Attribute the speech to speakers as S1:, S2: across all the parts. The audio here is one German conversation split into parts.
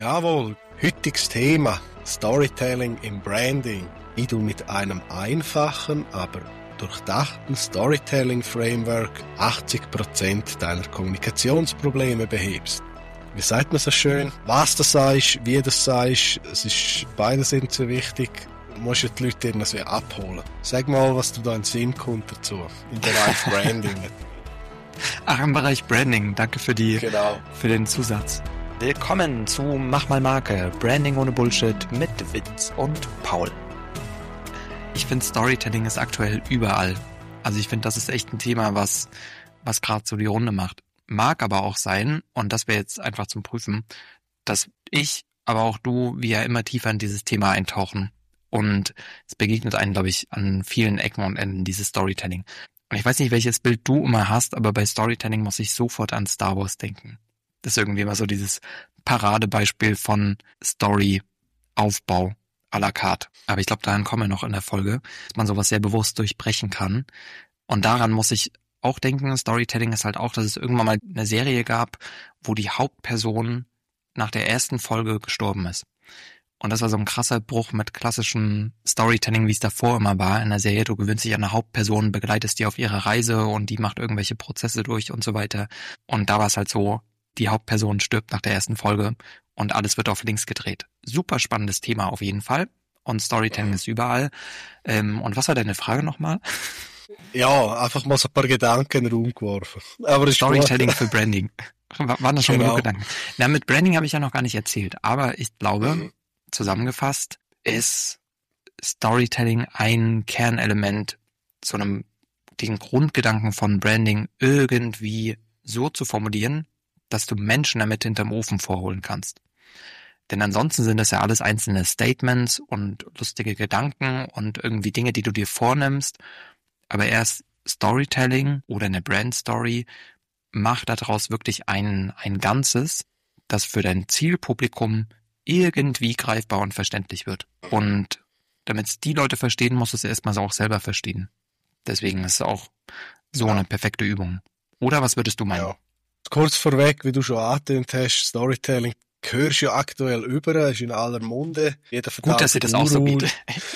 S1: Jawohl, heutiges Thema Storytelling im Branding, wie du mit einem einfachen, aber durchdachten Storytelling-Framework 80% deiner Kommunikationsprobleme behebst. Wie sagt man so schön? Was du sagst, wie du das sagst, beide sind so wichtig. Du musst ja die Leute irgendwie abholen. Sag mal, was du da in den Sinn kommt dazu, im Bereich Branding.
S2: Ach, im Bereich Branding, danke für den Zusatz. Willkommen zu Mach mal Marke, Branding ohne Bullshit mit Vince und Paul. Ich finde, Storytelling ist aktuell überall. Also ich finde, das ist echt ein Thema, was gerade so die Runde macht. Mag aber auch sein, und das wäre jetzt einfach zum Prüfen, dass ich, aber auch du, wir ja immer tiefer in dieses Thema eintauchen. Und es begegnet einem, glaube ich, an vielen Ecken und Enden, dieses Storytelling. Und ich weiß nicht, welches Bild du immer hast, aber bei Storytelling muss ich sofort an Star Wars denken. Das ist irgendwie immer so dieses Paradebeispiel von Storyaufbau à la carte. Aber ich glaube, daran kommen wir noch in der Folge, dass man sowas sehr bewusst durchbrechen kann. Und daran muss ich auch denken, Storytelling ist halt auch, dass es irgendwann mal eine Serie gab, wo die Hauptperson nach der ersten Folge gestorben ist. Und das war so ein krasser Bruch mit klassischem Storytelling, wie es davor immer war in der Serie. Du gewöhnst dich an eine Hauptperson, begleitest die auf ihrer Reise und die macht irgendwelche Prozesse durch und so weiter. Und da war es halt so, die Hauptperson stirbt nach der ersten Folge und alles wird auf links gedreht. Super spannendes Thema auf jeden Fall. Und Storytelling ist überall. Und was war deine Frage nochmal?
S1: Ja, einfach mal so ein paar Gedanken in den Raum geworfen. Aber
S2: Storytelling für Branding. Waren das schon genug Gedanken? Na, mit Branding habe ich ja noch gar nicht erzählt. Aber ich glaube, zusammengefasst ist Storytelling ein Kernelement zu den Grundgedanken von Branding irgendwie so zu formulieren, dass du Menschen damit hinterm Ofen vorholen kannst. Denn ansonsten sind das ja alles einzelne Statements und lustige Gedanken und irgendwie Dinge, die du dir vornimmst. Aber erst Storytelling oder eine Brandstory macht daraus wirklich ein Ganzes, das für dein Zielpublikum irgendwie greifbar und verständlich wird. Und damit es die Leute verstehen, musst du es erstmal auch selber verstehen. Deswegen ist es auch so eine perfekte Übung. Oder was würdest du meinen?
S1: Ja. Kurz vorweg, wie du schon angetönt hast, Storytelling hörst du ja aktuell über, ist in aller Munde. Jeder
S2: Gut, dass ihr das auch so bietet.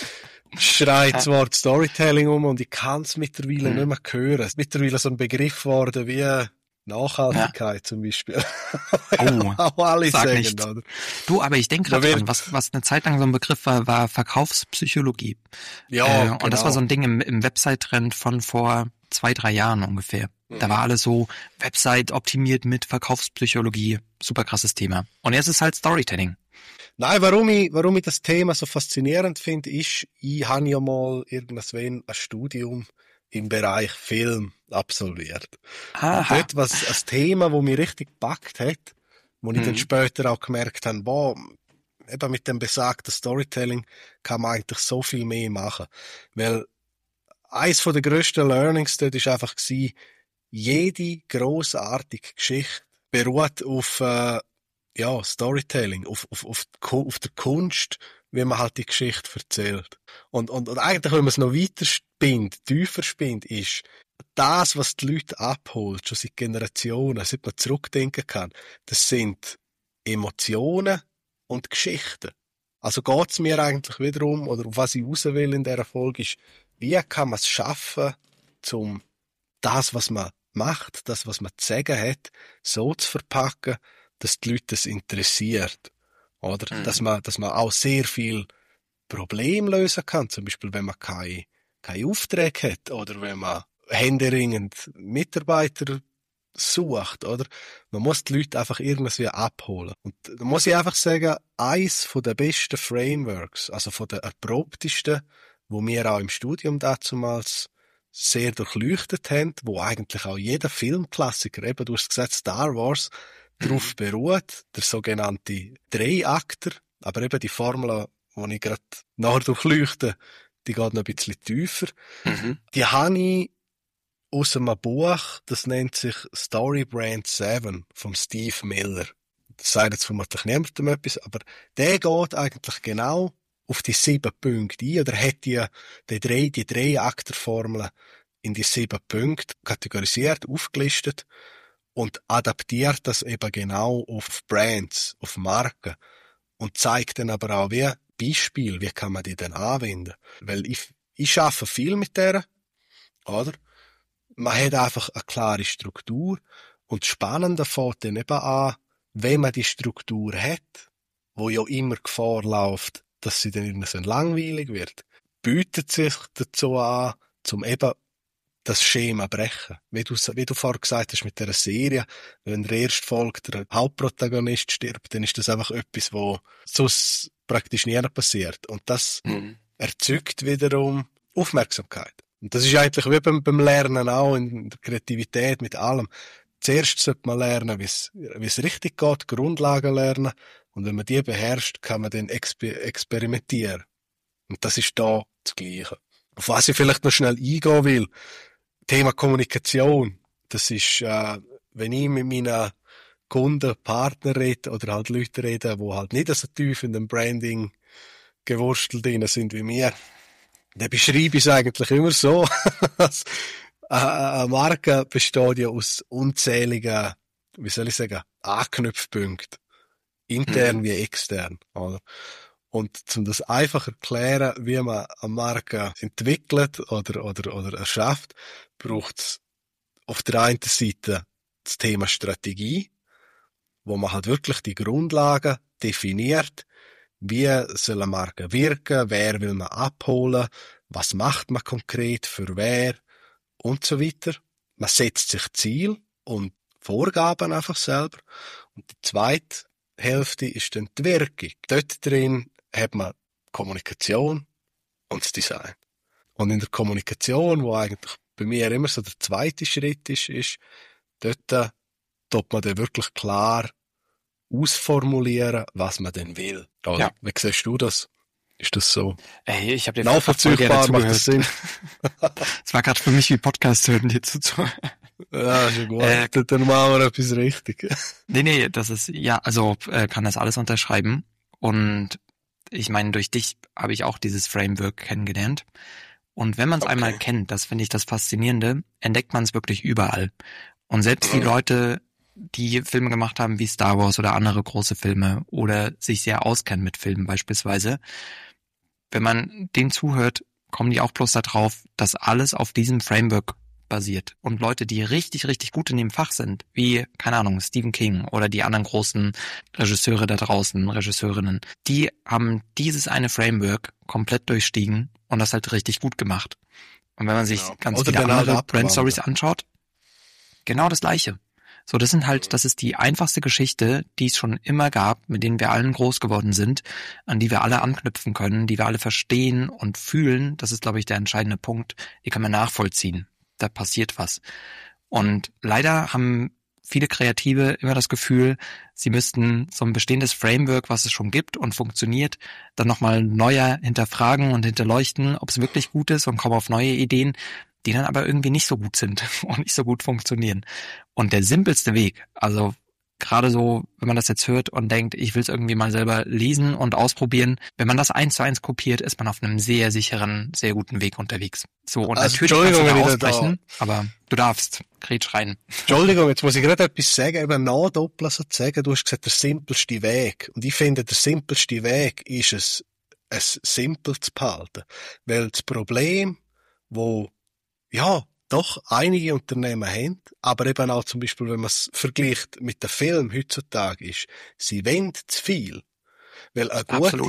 S1: Schreit das Wort Storytelling und ich kann es mittlerweile nicht mehr hören. Es ist mittlerweile so ein Begriff geworden wie Nachhaltigkeit zum Beispiel.
S2: Oh,
S1: auch alle
S2: sag
S1: sagen,
S2: nicht.
S1: oder?
S2: Du, aber ich denke gerade dran, was eine Zeit lang so ein Begriff war Verkaufspsychologie.
S1: Ja,
S2: und das war so ein Ding im Website-Trend von vor 2-3 Jahren ungefähr. Da war alles so Website optimiert mit Verkaufspsychologie. Super krasses Thema. Und jetzt ist halt Storytelling.
S1: Nein, warum ich das Thema so faszinierend finde, ist, ich habe ja mal irgendwann ein Studium im Bereich Film absolviert.
S2: Aha.
S1: Und dort was ein Thema, das mich richtig gepackt hat, wo ich dann später auch gemerkt habe, boah, eben mit dem besagten Storytelling kann man eigentlich so viel mehr machen. Weil eins der grössten Learnings dort war einfach, jede grossartige Geschichte beruht auf Storytelling, auf der Kunst, wie man halt die Geschichte erzählt. Und eigentlich, wenn man es noch weiter spinnt, tiefer spinnt, ist das, was die Leute abholt, schon seit Generationen, seit man zurückdenken kann, das sind Emotionen und Geschichten. Also geht's mir eigentlich wiederum, oder auf was ich raus will in dieser Folge, ist, wie kann man es schaffen, um das, was man macht, das, was man zu sagen hat, so zu verpacken, dass die Leute es interessiert. Oder? Dass man auch sehr viel Probleme lösen kann. Zum Beispiel, wenn man keine Aufträge hat oder wenn man händeringend Mitarbeiter sucht, oder? Man muss die Leute einfach irgendwie abholen. Und da muss ich einfach sagen, eins der besten Frameworks, also von der erprobtesten, wo wir auch im Studium dazumals sehr durchleuchtet haben, wo eigentlich auch jeder Filmklassiker, eben du hast gesagt Star Wars, darauf beruht, der sogenannte Dreiakter, aber eben die Formel, die ich gerade nachher durchleuchte, die geht noch ein bisschen tiefer. Die habe ich aus einem Buch, das nennt sich Story Brand 7 von Steve Miller. Das sagt jetzt vermutlich niemandem etwas, aber der geht eigentlich genau auf die 7 Punkte ein, oder hat die drei Akterformeln in die 7 Punkte kategorisiert, aufgelistet. und adaptiert das eben genau auf Brands, auf Marken und zeigt dann aber auch wie Beispiel, wie kann man die denn anwenden. Weil ich arbeite viel mit der, oder? Man hat einfach eine klare Struktur und das Spannende fängt dann eben an, wenn man die Struktur hat, wo ja immer Gefahr läuft, dass sie dann irgendwann langweilig wird, bietet sich dazu an, zum eben das Schema brechen. Wie du vorher gesagt hast mit dieser Serie, wenn in der ersten Folge der Hauptprotagonist stirbt, dann ist das einfach etwas, wo sonst praktisch nie passiert. Und das erzeugt wiederum Aufmerksamkeit. Und das ist eigentlich wie beim Lernen auch, in der Kreativität, mit allem. Zuerst sollte man lernen, wie es richtig geht, Grundlagen lernen. Und wenn man die beherrscht, kann man dann experimentieren. Und das ist da das Gleiche. Auf was ich vielleicht noch schnell eingehen will, Thema Kommunikation. Das ist, wenn ich mit meinen Kunden, Partnern rede oder halt Leute rede, die halt nicht so tief in dem Branding gewurstelt drin sind wie mir, dann beschreibe ich es eigentlich immer so. Eine Marke besteht ja aus unzähligen, wie soll ich sagen, Anknüpfpunkten. Intern wie extern, oder? Und um das einfach erklären, wie man eine Marke entwickelt oder erschafft, braucht es auf der einen Seite das Thema Strategie, wo man halt wirklich die Grundlagen definiert, wie soll eine Marke wirken, wer will man abholen, was macht man konkret, für wer und so weiter. Man setzt sich Ziel und Vorgaben einfach selber. Und die zweite Hälfte ist dann die Wirkung. Dort drin hat man Kommunikation und das Design. Und in der Kommunikation, wo eigentlich bei mir immer so der zweite Schritt ist dort tut man dann wirklich klar ausformulieren, was man denn will. Oder? Ja. Wie siehst du das? Ist das so?
S2: Ey, ich habe dir
S1: nachvollziehbar, macht das Sinn?
S2: Es war gerade für mich wie Podcast hören, dir zuzuhören.
S1: Ja, schon gut. Dann machen wir etwas richtig.
S2: Nee, das ist, ja, also kann das alles unterschreiben. Und ich meine, durch dich habe ich auch dieses Framework kennengelernt. Und wenn man es einmal kennt, das finde ich das Faszinierende, entdeckt man es wirklich überall. Und selbst die Leute, die Filme gemacht haben wie Star Wars oder andere große Filme oder sich sehr auskennen mit Filmen beispielsweise, wenn man denen zuhört, kommen die auch bloß da drauf, dass alles auf diesem Framework basiert. Und Leute, die richtig, richtig gut in dem Fach sind, wie, keine Ahnung, Stephen King oder die anderen großen Regisseure da draußen, Regisseurinnen, die haben dieses eine Framework komplett durchstiegen und das halt richtig gut gemacht. Und wenn man sich ganz viele andere Brand-Stories anschaut, genau das Gleiche. So, das ist die einfachste Geschichte, die es schon immer gab, mit denen wir allen groß geworden sind, an die wir alle anknüpfen können, die wir alle verstehen und fühlen. Das ist, glaube ich, der entscheidende Punkt. Die kann man nachvollziehen. Da passiert was. Und leider haben viele Kreative immer das Gefühl, sie müssten so ein bestehendes Framework, was es schon gibt und funktioniert, dann nochmal neuer hinterfragen und hinterleuchten, ob es wirklich gut ist, und kommen auf neue Ideen, die dann aber irgendwie nicht so gut sind und nicht so gut funktionieren. Und der simpelste Weg, also gerade so, wenn man das jetzt hört und denkt, ich will es irgendwie mal selber lesen und ausprobieren, wenn man das 1:1 kopiert, ist man auf einem sehr sicheren, sehr guten Weg unterwegs. So, und also, natürlich kannst du da ausbrechen, aber du darfst, grätsch rein.
S1: Entschuldigung, jetzt muss ich gerade etwas sagen, eben nachdoppeln sozusagen. Du hast gesagt, der simpelste Weg. Und ich finde, der simpelste Weg ist es simpel zu behalten. Weil das Problem, wo doch einige Unternehmen haben, aber eben auch zum Beispiel, wenn man es vergleicht mit dem Film heutzutage, ist, sie wollen zu viel. Weil eine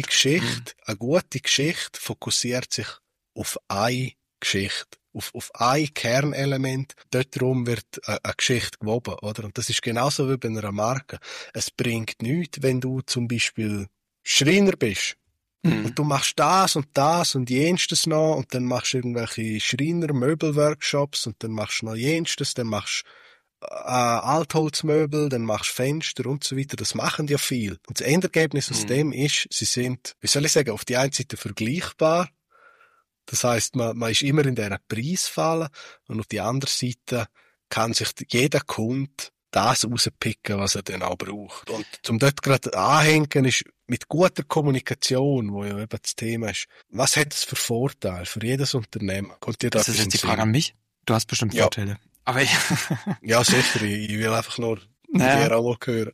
S1: gute Geschichte fokussiert sich auf eine Geschichte, auf ein Kernelement. Dort drum wird eine Geschichte gewoben, oder? Und das ist genauso wie bei einer Marke. Es bringt nichts, wenn du zum Beispiel Schreiner bist. Und du machst das und jenstes noch und dann machst du irgendwelche Schreiner-Möbelworkshops und dann machst du noch jenstes, dann machst du Altholzmöbel, dann machst du Fenster und so weiter. Das machen ja viel. Und das Endergebnis aus dem ist, sie sind, wie soll ich sagen, auf die einen Seite vergleichbar. Das heisst, man ist immer in dieser Preisfalle und auf die andere Seite kann sich jeder Kunde das rauspicken, was er dann auch braucht. Und zum dort gerade anhängen ist mit guter Kommunikation, wo ja eben das Thema ist, was hat es für Vorteile für jedes Unternehmen?
S2: Das ist jetzt die Frage an mich. Du hast bestimmt Vorteile. Aber
S1: ja, sicher, ich will einfach nur dir auch mal hören.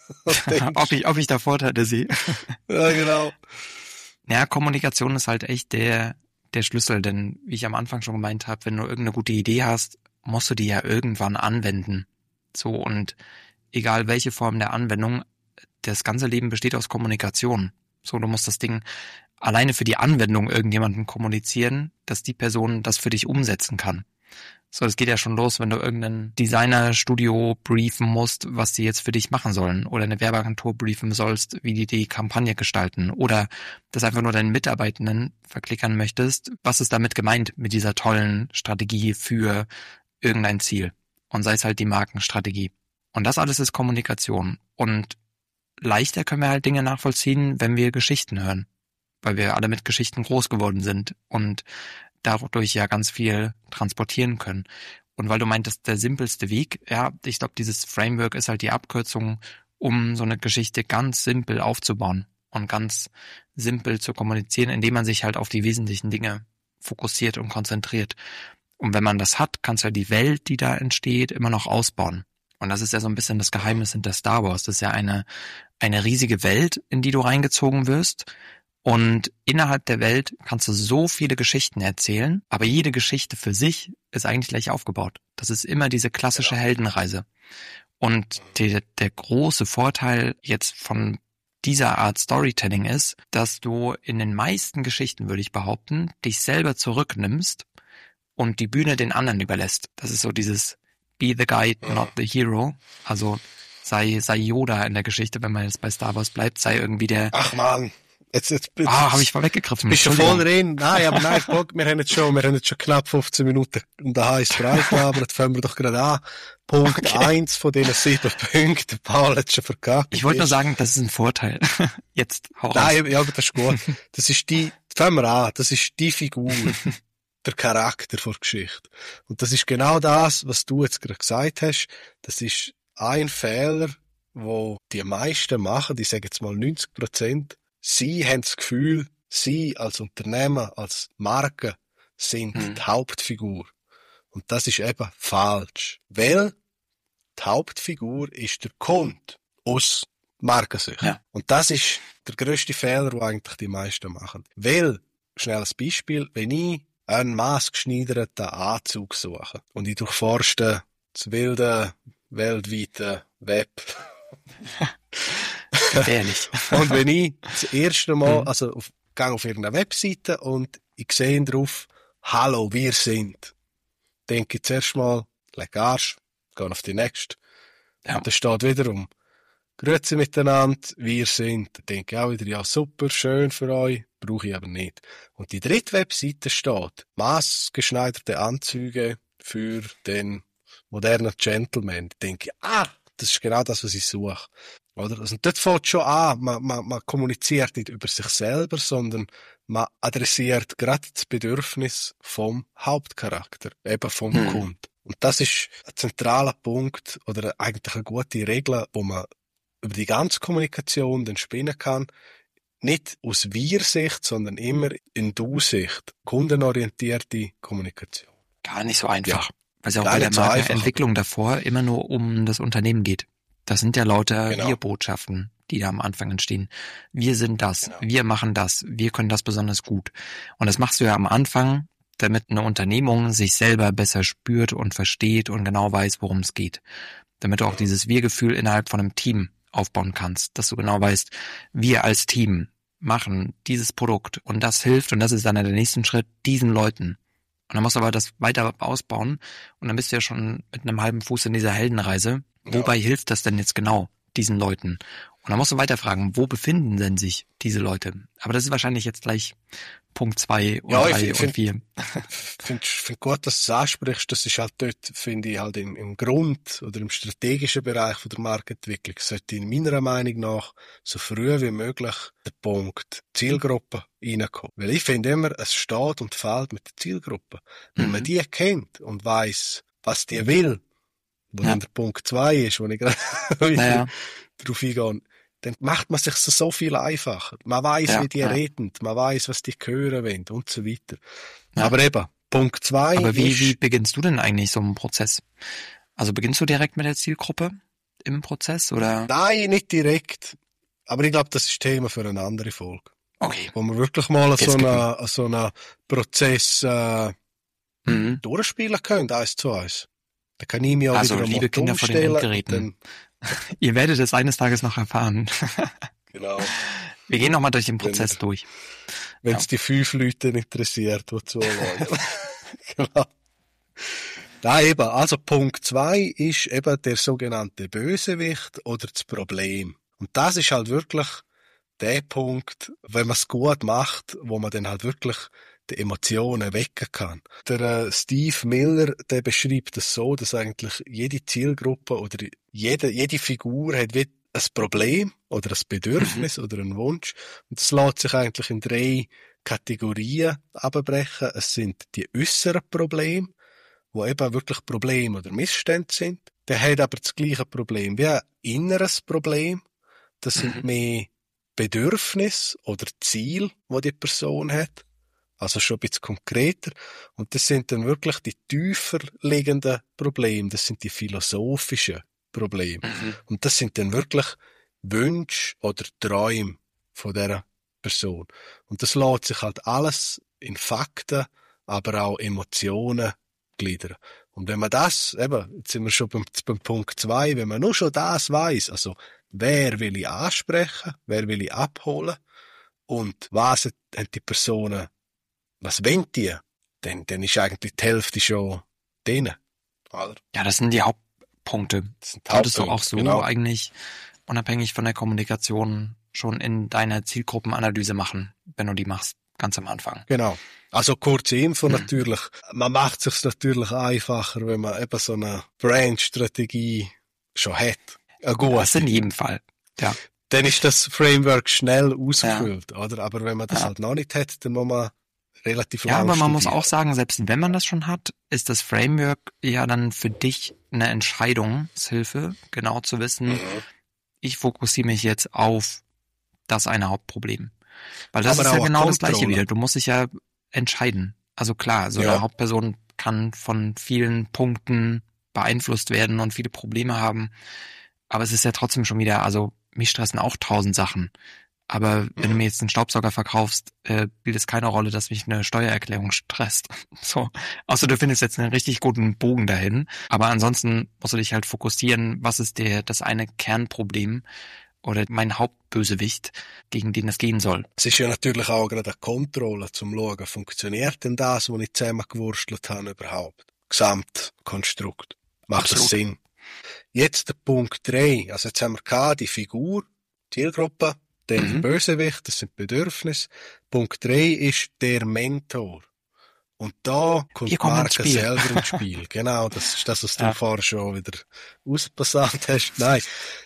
S2: ob ich da Vorteile sehe.
S1: Ja, genau.
S2: Ja, Kommunikation ist halt echt der Schlüssel, denn wie ich am Anfang schon gemeint habe, wenn du irgendeine gute Idee hast, musst du die ja irgendwann anwenden. So, und egal welche Form der Anwendung, das ganze Leben besteht aus Kommunikation. So, du musst das Ding alleine für die Anwendung irgendjemandem kommunizieren, dass die Person das für dich umsetzen kann. So, das geht ja schon los, wenn du irgendein Designerstudio briefen musst, was die jetzt für dich machen sollen, oder eine Werbeagentur briefen sollst, wie die Kampagne gestalten, oder das einfach nur deinen Mitarbeitenden verklickern möchtest, was ist damit gemeint mit dieser tollen Strategie für irgendein Ziel, und sei es halt die Markenstrategie. Und das alles ist Kommunikation, und leichter können wir halt Dinge nachvollziehen, wenn wir Geschichten hören, weil wir alle mit Geschichten groß geworden sind und dadurch ja ganz viel transportieren können. Und weil du meintest, der simpelste Weg, ja, ich glaube, dieses Framework ist halt die Abkürzung, um so eine Geschichte ganz simpel aufzubauen und ganz simpel zu kommunizieren, indem man sich halt auf die wesentlichen Dinge fokussiert und konzentriert. Und wenn man das hat, kannst du ja die Welt, die da entsteht, immer noch ausbauen. Und das ist ja so ein bisschen das Geheimnis hinter Star Wars. Das ist ja eine riesige Welt, in die du reingezogen wirst. Und innerhalb der Welt kannst du so viele Geschichten erzählen, aber jede Geschichte für sich ist eigentlich gleich aufgebaut. Das ist immer diese klassische Heldenreise. Und der große Vorteil jetzt von dieser Art Storytelling ist, dass du in den meisten Geschichten, würde ich behaupten, dich selber zurücknimmst und die Bühne den anderen überlässt. Das ist so dieses Be the guide, not the hero. Also sei Yoda in der Geschichte, wenn man jetzt bei Star Wars bleibt, sei irgendwie der...
S1: Ach man, jetzt
S2: habe ich vorweggegriffen.
S1: Bist du voll drin? Nein, aber nein, wir haben jetzt schon knapp 15 Minuten und da heißt Freitag, jetzt fangen wir doch gerade an. Punkt 1 von diesen 7 Punkten. Paul hat schon verkackt.
S2: Ich wollte nur sagen, das ist ein Vorteil. Jetzt hau raus.
S1: Nein, ja, aber das ist gut. Fangen wir an, das ist die Figur, der Charakter der Geschichte. Und das ist genau das, was du jetzt gerade gesagt hast. Das ist ein Fehler, wo die meisten machen, ich sage jetzt mal 90%. Sie haben das Gefühl, sie als Unternehmen, als Marke sind die Hauptfigur. Und das ist eben falsch. Weil die Hauptfigur ist der Kunde aus Markensicht. Ja. Und das ist der grösste Fehler, den eigentlich die meisten machen. Weil, schnelles Beispiel, wenn ich einen maßgeschneiderten Anzug suche und ich durchforste das wilde, weltweite Web.
S2: Gefährlich.
S1: Und wenn ich das erste Mal, gehe auf irgendeine Webseite und ich sehe drauf, hallo, wir sind, denke ich zuerst mal, leg Arsch, gehe auf die nächste. Ja. Und da steht wiederum, grüezi miteinander, wir sind. Da denke ich auch wieder, ja super, schön für euch, brauche ich aber nicht. Und die dritte Webseite steht, maßgeschneiderte Anzüge für den modernen Gentleman. Da denke ich, das ist genau das, was ich suche. Oder? Also, dort fängt schon an, man kommuniziert nicht über sich selber, sondern man adressiert gerade das Bedürfnis vom Hauptcharakter, eben vom Kunden. Und das ist ein zentraler Punkt oder eigentlich eine gute Regel, wo man über die ganze Kommunikation dann spinnen kann. Nicht aus Wir-Sicht, sondern immer in Du-Sicht. Kundenorientierte Kommunikation.
S2: Gar nicht so einfach. Ja. Weil es auch bei der Markenentwicklung davor immer nur um das Unternehmen geht. Das sind ja lauter Wir-Botschaften, die da am Anfang entstehen. Wir sind das, wir machen das, wir können das besonders gut. Und das machst du ja am Anfang, damit eine Unternehmung sich selber besser spürt und versteht und genau weiß, worum es geht. Damit du auch dieses Wir-Gefühl innerhalb von einem Team aufbauen kannst, dass du genau weißt, wir als Team machen dieses Produkt und das hilft, und das ist dann der nächste Schritt, diesen Leuten. Und dann musst du aber das weiter ausbauen und dann bist du ja schon mit einem halben Fuß in dieser Heldenreise. Wobei hilft das denn jetzt genau diesen Leuten? Und dann musst du weiterfragen, wo befinden denn sich diese Leute? Aber das ist wahrscheinlich jetzt gleich Punkt 2 und 3 und 4.
S1: Ich finde gut, dass du es ansprichst. Das ist halt dort, finde ich, halt im Grund oder im strategischen Bereich von der Marktentwicklung sollte in meiner Meinung nach so früh wie möglich der Punkt Zielgruppe reinkommen. Weil ich finde immer, es steht und fällt mit der Zielgruppe. Wenn man die kennt und weiss, was die will, wo dann der Punkt 2 ist, wo ich gerade drauf eingehe, dann macht man sich so viel einfacher. Man weiss, wie die reden, man weiss, was die hören wollen und so weiter. Ja. Aber eben, Punkt 2
S2: Aber wie beginnst du denn eigentlich so einen Prozess? Also beginnst du direkt mit der Zielgruppe im Prozess, oder?
S1: Nein, nicht direkt. Aber ich glaube, das ist Thema für eine andere Folge.
S2: Okay.
S1: Wo wir wirklich mal so einen Prozess durchspielen können, 1:1. Da kann ich mir auch wieder
S2: liebe Kinder vor den Endgeräten. Ihr werdet es eines Tages noch erfahren.
S1: Genau.
S2: Wir gehen nochmal durch den Prozess durch.
S1: Wenn es die 5 Leute interessiert, die zuhören. Genau. Da eben, also Punkt 2 ist eben der sogenannte Bösewicht oder das Problem. Und das ist halt wirklich der Punkt, wenn man es gut macht, wo man dann halt wirklich die Emotionen wecken kann. Der Steve Miller, der beschreibt es so, dass eigentlich jede Zielgruppe oder jede Figur hat wie ein Problem oder ein Bedürfnis oder einen Wunsch. Und das lässt sich eigentlich in 3 Kategorien abbrechen. Es sind die äußeren Probleme, wo eben wirklich Probleme oder Missstände sind. Der hat aber das gleiche Problem wie ein inneres Problem. Das sind mehr Bedürfnisse oder Ziele, die die Person hat. Also schon ein bisschen konkreter. Und das sind dann wirklich die tiefer liegenden Probleme. Das sind die philosophischen Probleme. Und das sind dann wirklich Wünsche oder Träume von dieser Person. Und das lässt sich halt alles in Fakten, aber auch Emotionen gliedern. Und wenn man das, eben, jetzt sind wir schon beim Punkt 2, wenn man nur schon das weiss, also wer will ich ansprechen, wer will ich abholen und was haben die Personen, was wollen die, dann ist eigentlich die Hälfte schon drin. Oder?
S2: Ja, das sind die Hauptpunkte. Solltest du auch so eigentlich unabhängig von der Kommunikation schon in deiner Zielgruppenanalyse machen, wenn du die machst, ganz am Anfang.
S1: Genau. Also kurze Info natürlich. Man macht es sich natürlich einfacher, wenn man eben so eine Brand-Strategie schon hat.
S2: Das in jedem Fall, ja.
S1: Dann ist das Framework schnell ausgefüllt, oder? Aber wenn man das halt noch nicht hat, dann muss man relativ lang
S2: aber man
S1: studieren.
S2: muss auch sagen, selbst wenn man das schon hat, ist das Framework ja dann für dich eine Entscheidungshilfe, genau zu wissen, ich fokussiere mich jetzt auf das eine Hauptproblem. Weil das ist ja genau das Gleiche wieder. Du musst dich ja entscheiden. Also klar, so eine Hauptperson kann von vielen Punkten beeinflusst werden und viele Probleme haben. Aber es ist ja trotzdem schon wieder, also mich stressen auch 1000 Sachen. Aber wenn du mir jetzt einen Staubsauger verkaufst, spielt es keine Rolle, dass mich eine Steuererklärung stresst. So. Außer du findest jetzt einen richtig guten Bogen dahin. Aber ansonsten musst du dich halt fokussieren, was ist das eine Kernproblem oder mein Hauptbösewicht, gegen den es gehen soll.
S1: Es ist ja natürlich auch gerade eine Kontrolle, zum schauen, funktioniert denn das, was ich zusammengewurstelt habe, überhaupt? Gesamtkonstrukt. Macht das Sinn? Jetzt der Punkt 3. Also jetzt haben wir gehabt, die Figur, Zielgruppe, dann Bösewicht, das sind Bedürfnisse. Punkt 3 ist der Mentor. Und da kommt die Marke selber ins Spiel. Genau, das ist das, was du vorher schon wieder auspassant hast. Nein.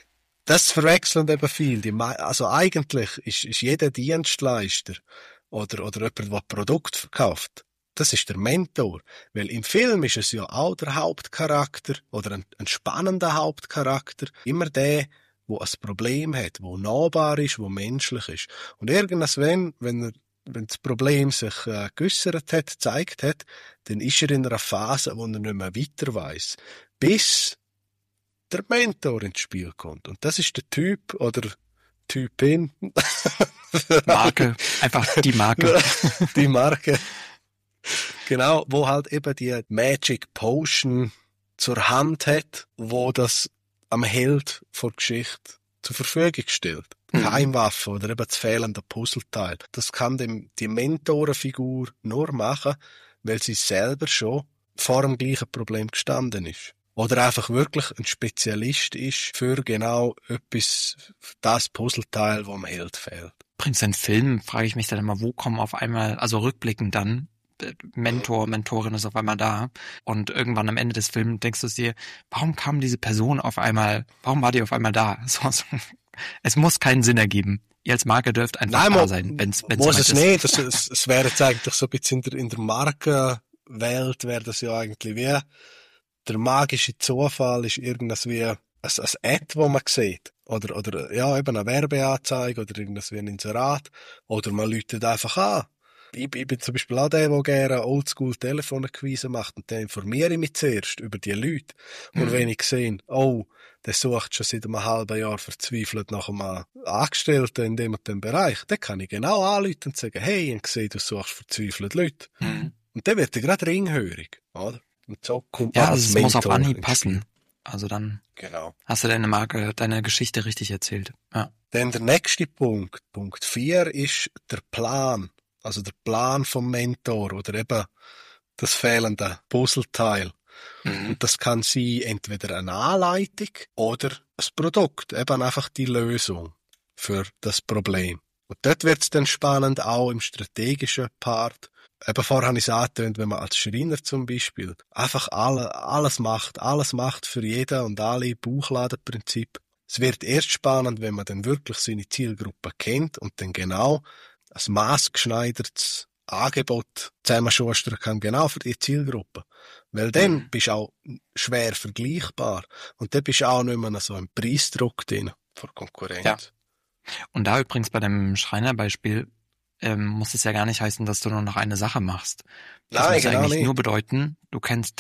S1: Das verwechseln eben viel. Also eigentlich ist jeder Dienstleister oder jemand, der Produkt verkauft, das ist der Mentor. Weil im Film ist es ja auch der Hauptcharakter oder ein spannender Hauptcharakter. Immer der, der ein Problem hat, der nahbar ist, der menschlich ist. Und irgendwann, wenn das Problem sich geäussert hat, gezeigt hat, dann ist er in einer Phase, wo er nicht mehr weiter weiss. Bis der Mentor ins Spiel kommt. Und das ist der Typ oder Typin.
S2: Marke. Einfach die Marke.
S1: Die Marke. Genau, wo halt eben die Magic Potion zur Hand hat, wo das am Held vor Geschichte zur Verfügung stellt. Geheimwaffe oder eben das fehlende Puzzleteil. Das kann die Mentorenfigur nur machen, weil sie selber schon vor dem gleichen Problem gestanden ist. Oder einfach wirklich ein Spezialist ist für genau etwas, das Puzzleteil, wo am Held fehlt.
S2: Übrigens in Filmen frage ich mich dann immer, wo kommen auf einmal, also rückblickend dann, Mentor, Mentorin ist auf einmal da und irgendwann am Ende des Films denkst du dir, warum kam diese Person auf einmal, warum war die auf einmal da? Es muss keinen Sinn ergeben. Ihr als Marke dürft einfach da sein, wenn's
S1: muss es nicht. Es wäre jetzt eigentlich so ein bisschen in der Markenwelt wäre das ja eigentlich wie der magische Zufall ist irgendwas wie ein Ad, wo man sieht. Oder ja, eben eine Werbeanzeige oder irgendwas wie ein Inserat. Oder man läutet einfach an. Ich bin zum Beispiel auch der gerne Oldschool-Telefonakquise macht und dann informiere ich mich zuerst über die Leute. Und wenn ich sehe, der sucht schon seit einem halben Jahr verzweifelt nach einem Angestellten in dem und dem Bereich, dann kann ich genau anrufen und sagen, hey, ich sehe, du suchst verzweifelt Leute. Und dann wird er gerade ringhörig, oder? Und so kommt
S2: man als Mentor. Ja, es muss auf Anhieb passen. Also dann hast du deine Marke, deine Geschichte richtig erzählt. Ja.
S1: Dann der nächste Punkt, Punkt 4, ist der Plan. Also der Plan vom Mentor oder eben das fehlende Puzzleteil. Und das kann sein entweder eine Anleitung oder ein Produkt, eben einfach die Lösung für das Problem. Und dort wird es dann spannend, auch im strategischen Part. Eben vorher habe ich es angetönt, wenn man als Schreiner zum Beispiel einfach alles macht für jeden und alle Bauchladenprinzip. Es wird erst spannend, wenn man dann wirklich seine Zielgruppe kennt und dann genau ein maßgeschneidertes Angebot zusammenschustern kann, genau für die Zielgruppe. Weil dann bist du auch schwer vergleichbar und dann bist du auch nicht mehr so im Preisdruck drin vor Konkurrenz.
S2: Ja. Und da übrigens bei dem Schreinerbeispiel muss es ja gar nicht heißen, dass du nur noch eine Sache machst. Das muss eigentlich nur bedeuten, du kennst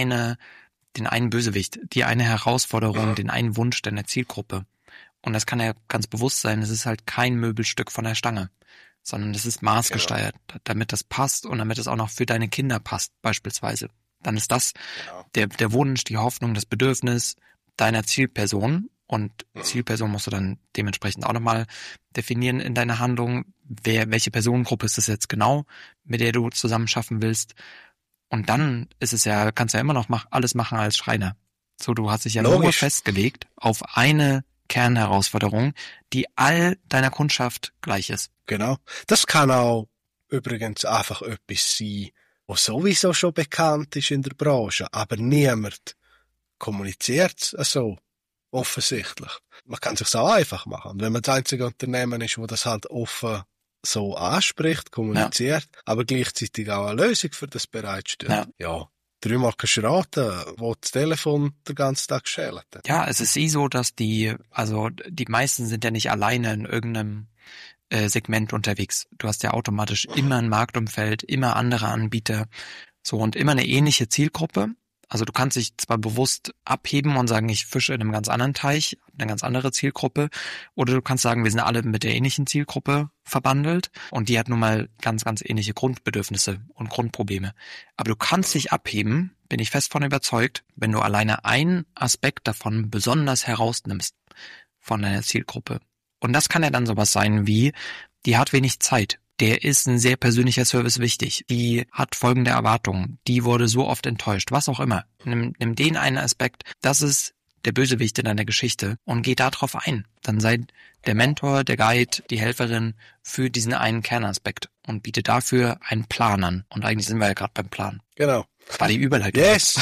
S2: den einen Bösewicht, die eine Herausforderung, den einen Wunsch deiner Zielgruppe. Und das kann ja ganz bewusst sein, es ist halt kein Möbelstück von der Stange, sondern es ist maßgesteuert, damit das passt und damit es auch noch für deine Kinder passt, beispielsweise. Dann ist das der Wunsch, die Hoffnung, das Bedürfnis deiner Zielperson. Und Zielperson musst du dann dementsprechend auch nochmal definieren in deiner Handlung. Welche Personengruppe ist das jetzt genau, mit der du zusammen schaffen willst? Und dann ist es ja, kannst du ja immer noch alles machen als Schreiner. So, du hast dich ja nur festgelegt auf eine Kernherausforderung, die all deiner Kundschaft gleich ist.
S1: Genau. Das kann auch übrigens einfach etwas sein, was sowieso schon bekannt ist in der Branche, aber niemand kommuniziert es so. Offensichtlich. Man kann es sich auch einfach machen. Und wenn man das einzige Unternehmen ist, wo das halt offen so anspricht, kommuniziert, aber gleichzeitig auch eine Lösung für das bereitstellt. Ja. 3-mal kannst du raten, wo das Telefon den ganzen Tag schält.
S2: Ja, es ist so, dass die meisten sind ja nicht alleine in irgendeinem Segment unterwegs. Du hast ja automatisch immer ein Marktumfeld, immer andere Anbieter, so und immer eine ähnliche Zielgruppe. Also du kannst dich zwar bewusst abheben und sagen, ich fische in einem ganz anderen Teich, eine ganz andere Zielgruppe, oder du kannst sagen, wir sind alle mit der ähnlichen Zielgruppe verbandelt und die hat nun mal ganz, ganz ähnliche Grundbedürfnisse und Grundprobleme. Aber du kannst dich abheben, bin ich fest von überzeugt, wenn du alleine einen Aspekt davon besonders herausnimmst von deiner Zielgruppe. Und das kann ja dann sowas sein wie, die hat wenig Zeit. Der ist ein sehr persönlicher Service wichtig. Die hat folgende Erwartungen. Die wurde so oft enttäuscht. Was auch immer. Nimm den einen Aspekt. Das ist der Bösewicht in deiner Geschichte und geh darauf ein. Dann sei der Mentor, der Guide, die Helferin für diesen einen Kernaspekt und biete dafür einen Plan an. Und eigentlich sind wir ja gerade beim Plan.
S1: Genau.
S2: Das war die Überleitung.
S1: Yes.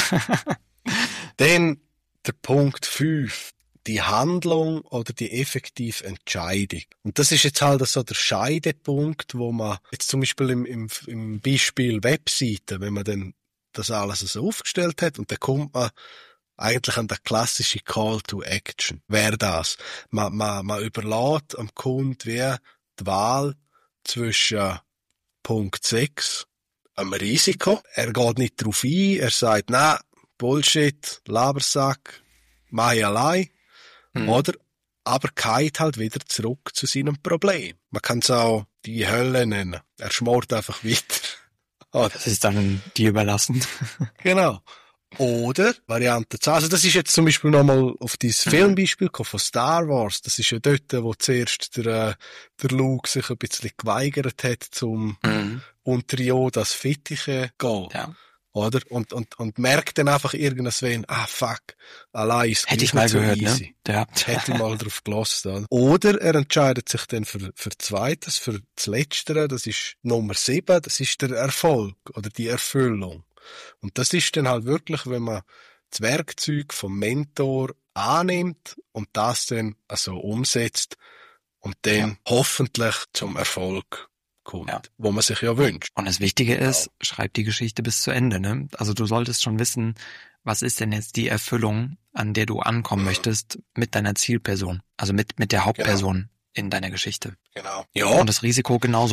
S1: Dann der Punkt 5. Die Handlung oder die effektive Entscheidung. Und das ist jetzt halt so der Scheidepunkt, wo man jetzt zum Beispiel im Beispiel Webseite, wenn man dann das alles so aufgestellt hat und dann kommt man eigentlich an der klassische Call to Action. Wäre das? Man überlässt am Kunden wie die Wahl zwischen Punkt 6, einem Risiko. Er geht nicht drauf ein, er sagt, nein, Bullshit, Labersack, mach ich allein. Oder, aber geht halt wieder zurück zu seinem Problem. Man kann es auch die Hölle nennen. Er schmort einfach weiter.
S2: Oder? Das ist dann die überlassen.
S1: Genau. Oder, Variante 2. Also das ist jetzt zum Beispiel nochmal auf dieses Filmbeispiel von Star Wars. Das ist ja dort, wo zuerst der Luke sich ein bisschen geweigert hat, zum unter Yodas Fittiche gehen. Ja. Oder? Und merkt dann einfach irgendwann, fuck, allein ist
S2: hätte ich mal gehört,
S1: easy.
S2: Ne? Ja.
S1: Hätte ich mal drauf gelassen. Oder er entscheidet sich dann für Zweites, für das Letztere, das ist Nummer 7, das ist der Erfolg oder die Erfüllung. Und das ist dann halt wirklich, wenn man das Werkzeug vom Mentor annimmt und das dann also umsetzt und dann hoffentlich zum Erfolg kommt, wo man sich ja wünscht.
S2: Und das Wichtige ist, schreib die Geschichte bis zu Ende. Ne? Also du solltest schon wissen, was ist denn jetzt die Erfüllung, an der du ankommen möchtest mit deiner Zielperson, also mit der Hauptperson in deiner Geschichte.
S1: Genau.
S2: Ja. Und das Risiko genauso.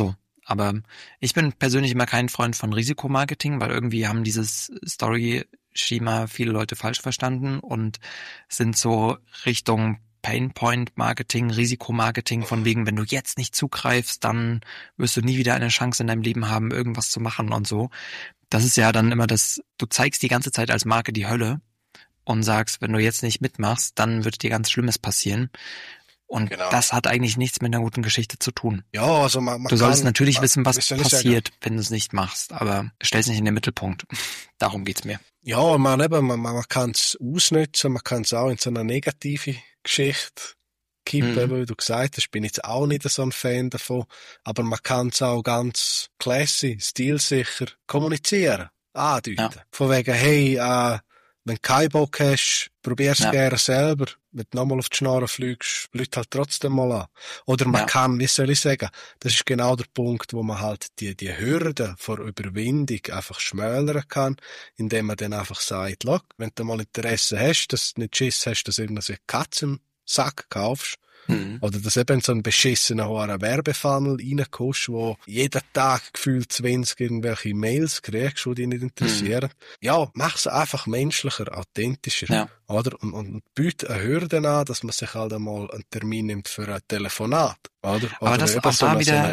S2: Aber ich bin persönlich immer kein Freund von Risikomarketing, weil irgendwie haben dieses Story-Schema viele Leute falsch verstanden und sind so Richtung Painpoint-Marketing, Risikomarketing von wegen, wenn du jetzt nicht zugreifst, dann wirst du nie wieder eine Chance in deinem Leben haben, irgendwas zu machen und so. Das ist ja dann immer das, du zeigst die ganze Zeit als Marke die Hölle und sagst, wenn du jetzt nicht mitmachst, dann wird dir ganz Schlimmes passieren. Und das hat eigentlich nichts mit einer guten Geschichte zu tun.
S1: Ja, also man
S2: du sollst natürlich wissen, was passiert, wenn du es nicht machst, aber stell's nicht in den Mittelpunkt. Darum geht's mir.
S1: Ja, man kann es ausnutzen, man kann es auch in so eine negative Geschichte kippen, wie du gesagt hast, bin jetzt auch nicht so ein Fan davon, aber man kann es auch ganz classy, stilsicher kommunizieren, andeuten. Ja. Von wegen, hey, wenn du keinen Bock hast, probier's gerne selber. Wenn du nochmal auf die Schnarre fliegst, Leute halt trotzdem mal an. Oder man kann, wie soll ich sagen, das ist genau der Punkt, wo man halt die Hürde vor Überwindung einfach schmälern kann, indem man dann einfach sagt, look, wenn du mal Interesse hast, dass du nicht Schiss hast, dass du irgendeine Katze im Sack kaufst, oder dass eben so ein beschissener hoher Werbefunnel reinkommst, wo jeden Tag gefühlt 20 irgendwelche Mails kriegst, die dich nicht interessieren. Ja, mach's einfach menschlicher, authentischer, oder? Und biete eine Hürde an, dass man sich halt einmal einen Termin nimmt für ein Telefonat, oder?
S2: Aber das auch so da wieder,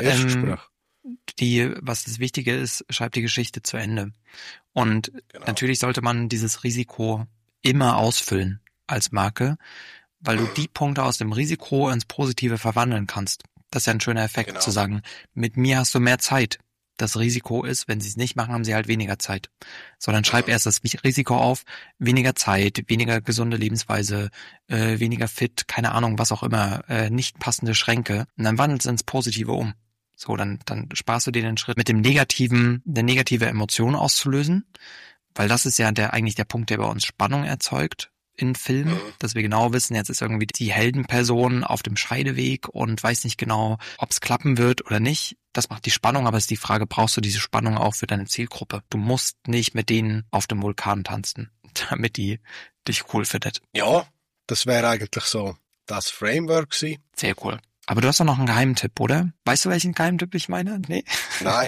S2: was das Wichtige ist, schreibt die Geschichte zu Ende. Und natürlich sollte man dieses Risiko immer ausfüllen als Marke, weil du die Punkte aus dem Risiko ins Positive verwandeln kannst. Das ist ja ein schöner Effekt, zu sagen, mit mir hast du mehr Zeit. Das Risiko ist, wenn sie es nicht machen, haben sie halt weniger Zeit. Sondern schreib erst das Risiko auf, weniger Zeit, weniger gesunde Lebensweise, weniger fit, keine Ahnung, was auch immer, nicht passende Schränke. Und dann wandelst du ins Positive um. So, dann sparst du dir den Schritt, mit dem eine negative Emotion auszulösen, weil das ist ja eigentlich der Punkt, der bei uns Spannung erzeugt in Filmen, dass wir genau wissen, jetzt ist irgendwie die Heldenperson auf dem Scheideweg und weiß nicht genau, ob es klappen wird oder nicht. Das macht die Spannung, aber es ist die Frage, brauchst du diese Spannung auch für deine Zielgruppe? Du musst nicht mit denen auf dem Vulkan tanzen, damit die dich cool findet.
S1: Ja, das wäre eigentlich so das Framework gewesen.
S2: Sehr cool. Aber du hast doch noch einen Geheimtipp, oder? Weißt du, welchen Geheimtipp ich meine? Nee?
S1: Nein.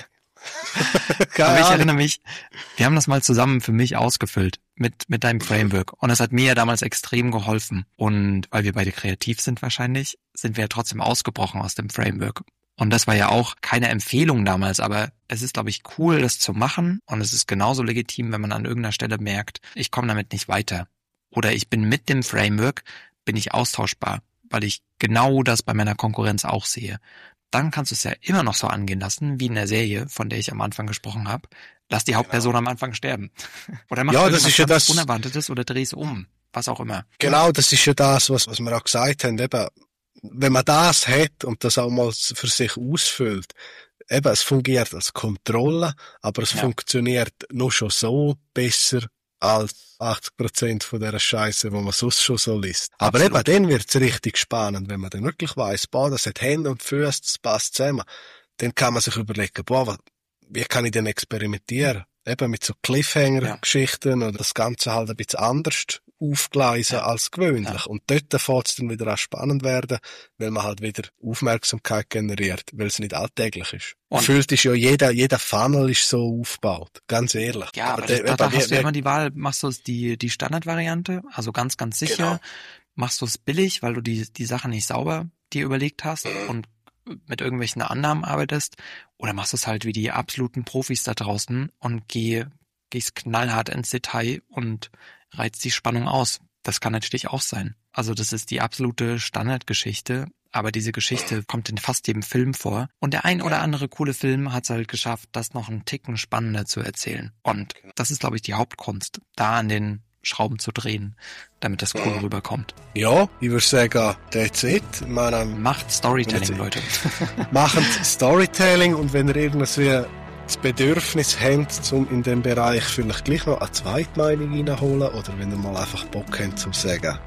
S2: Aber ich erinnere mich, wir haben das mal zusammen für mich ausgefüllt mit deinem Framework und das hat mir ja damals extrem geholfen und weil wir beide kreativ sind wahrscheinlich, sind wir ja trotzdem ausgebrochen aus dem Framework und das war ja auch keine Empfehlung damals, aber es ist, glaube ich, cool, das zu machen und es ist genauso legitim, wenn man an irgendeiner Stelle merkt, ich komme damit nicht weiter oder ich bin mit dem Framework, bin ich austauschbar, weil ich genau das bei meiner Konkurrenz auch sehe. Dann kannst du es ja immer noch so angehen lassen, wie in der Serie, von der ich am Anfang gesprochen habe. Lass die Hauptperson am Anfang sterben. Oder mach irgendwas Unerwartetes oder dreh es um. Was auch immer.
S1: Genau, das ist ja das, was wir auch gesagt haben. Eben, wenn man das hat und das auch mal für sich ausfüllt, eben, es fungiert als Kontrolle, aber es funktioniert nur schon so besser als 80% von dieser Scheiße, wo man sonst schon so liest. Aber eben, dann wird's richtig spannend, wenn man dann wirklich weiss, das hat Hände und Füße, das passt zusammen. Dann kann man sich überlegen, wie kann ich denn experimentieren? Eben mit so Cliffhanger-Geschichten oder das Ganze halt ein bisschen anders aufgleisen als gewöhnlich. Ja. Und dort fängt es dann wieder an spannend werden, weil man halt wieder Aufmerksamkeit generiert, weil es nicht alltäglich ist. Und gefühlt ist ja jeder Funnel ist so aufgebaut, ganz ehrlich.
S2: Ja, aber da hast du immer die Wahl, machst du es die Standardvariante, also ganz, ganz sicher, machst du es billig, weil du die Sache nicht sauber dir überlegt hast und mit irgendwelchen Annahmen arbeitest, oder machst du es halt wie die absoluten Profis da draußen und gehst knallhart ins Detail und reizt die Spannung aus. Das kann natürlich auch sein. Also das ist die absolute Standardgeschichte, aber diese Geschichte kommt in fast jedem Film vor. Und der ein oder andere coole Film hat es halt geschafft, das noch einen Ticken spannender zu erzählen. Und das ist, glaube ich, die Hauptkunst, da an den Schrauben zu drehen, damit das cool rüberkommt.
S1: Ja, ich würde sagen, that's it.
S2: Macht Storytelling, Leute.
S1: Macht Storytelling und wenn ihr irgendwie das Bedürfnis habt, um in dem Bereich vielleicht gleich noch eine Zweitmeinung reinholen oder wenn ihr mal einfach Bock habt, zum sagen,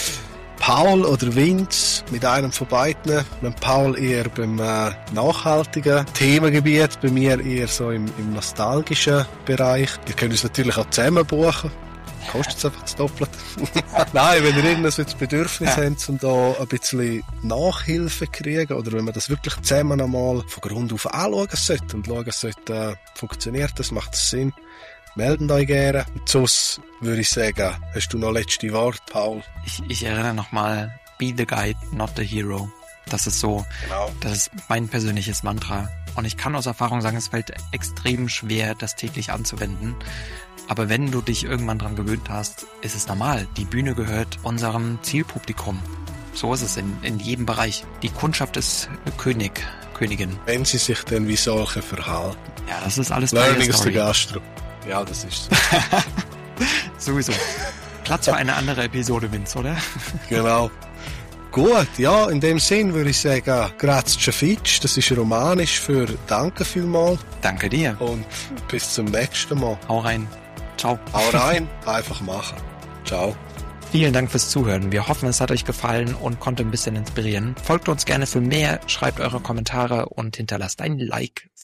S1: Paul oder Vince, mit einem von beiden. Wenn Paul eher beim nachhaltigen Themengebiet, bei mir eher so im nostalgischen Bereich. Ihr könnt uns natürlich auch zusammen buchen. kostet es einfach das Doppelte. Nein, wenn ihr irgendein Bedürfnis habt, um da ein bisschen Nachhilfe zu kriegen, oder wenn man das wirklich zusammen einmal von Grund auf anschauen sollte und schauen sollte, funktioniert das, macht das Sinn, melden euch gerne. Und sonst würde ich sagen, hast du noch letzte Wort, Paul?
S2: Ich erinnere nochmal, be the guide, not the hero. Das ist so, Das ist mein persönliches Mantra. Und ich kann aus Erfahrung sagen, es fällt extrem schwer, das täglich anzuwenden. Aber wenn du dich irgendwann dran gewöhnt hast, ist es normal. Die Bühne gehört unserem Zielpublikum. So ist es in jedem Bereich. Die Kundschaft ist Königin.
S1: Wenn sie sich denn wie solche verhalten.
S2: Ja, das ist alles
S1: Learning ist der Gastro. Ja, das ist
S2: so. Sowieso. Platz für eine andere Episode, Vince, oder?
S1: Genau. Gut, ja, in dem Sinn würde ich sagen, grazie fitch, das ist romanisch für danke vielmals.
S2: Danke dir.
S1: Und bis zum nächsten Mal.
S2: Hau rein. Ciao.
S1: Hau rein, einfach machen. Ciao.
S2: Vielen Dank fürs Zuhören. Wir hoffen, es hat euch gefallen und konnte ein bisschen inspirieren. Folgt uns gerne für mehr, schreibt eure Kommentare und hinterlasst ein Like.